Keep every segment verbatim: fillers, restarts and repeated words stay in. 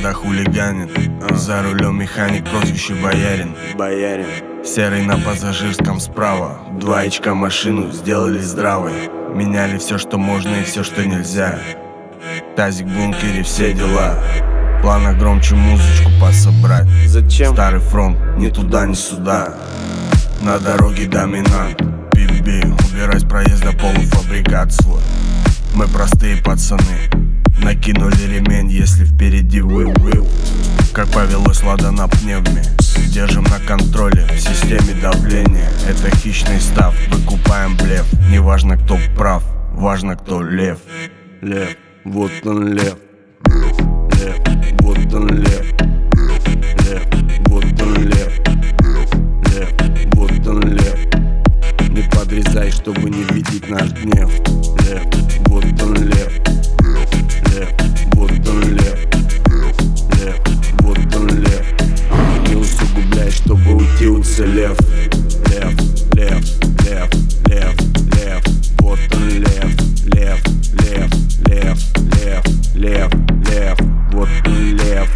города хулиганит. За рулем механик, прозвище Боярин. Боярин. Серый на пассажирском справа. Два очка машину сделали здравой. Меняли все, что можно и все, что нельзя. Тазик в бункере, все дела. В планах громче музычку пособрать. Зачем? Старый фронт, ни туда, ни сюда. На дороге доминант. Би-би, убирай с проезда полуфабрикат свой. Мы простые пацаны. Накинули ремень, если впереди will-will. Как повелось, лада на пневме. Держим на контроле в системе давления. Это хищный став, выкупаем блеф. Неважно, кто прав, важно, кто лев. Лев, вот он лев. Лев, вот он лев. Лев, вот он лев. Лев, вот он лев. Не подрезай, чтобы не видеть наш гнев. Лев, вот он лев. Лев, вот он лев. Лев, вот он лев. Не усугубляй, чтобы уйти уцелев. Лев, лев, лев, лев, лев. Вот он лев, лев, лев, лев, лев, лев, лев. Вот он лев,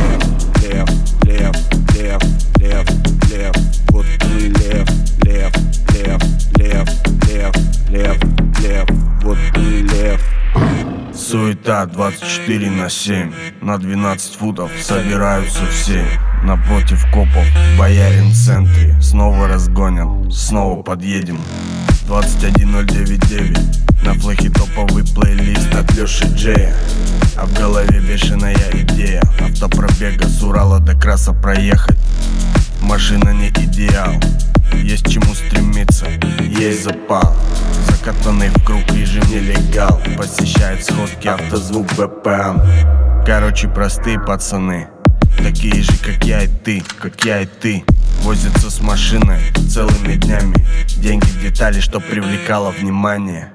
лев, лев, лев, лев, лев. Вот он лев, лев, лев, лев, лев, лев, лев. Вот он лев. Суета двадцать четыре на семь. На двенадцать футов собираются все. Напротив копов, Боярин в центре. Снова разгонят, снова подъедем. Двадцать один ноль девять девять. На флехе топовый плейлист от Лёши Джея. А в голове бешеная идея. Автопробега с Урала до Краса проехать. Машина не идеал, есть к чему стремиться, есть запал. Закатанный в круг режим нелегал. Посещает сходки автозвук бэ пэ эм. Короче, простые пацаны, такие же, как я и ты, как я и ты. Возятся с машиной целыми днями. Деньги в детали, что привлекало внимание.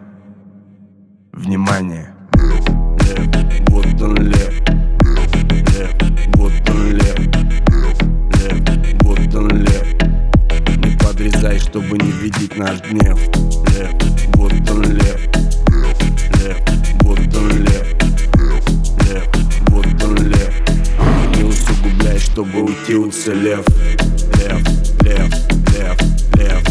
Внимание. Лев, вот он лев. Лев, вот он лев. Лев, вот он лев. Не подрезай, чтобы не видеть наш гнев. Лев, вот он лев. Лев, вот он лев. Лев, вот он лев. Не усугубляй, чтобы уйти уцелев. Лев, лев, лев, лев,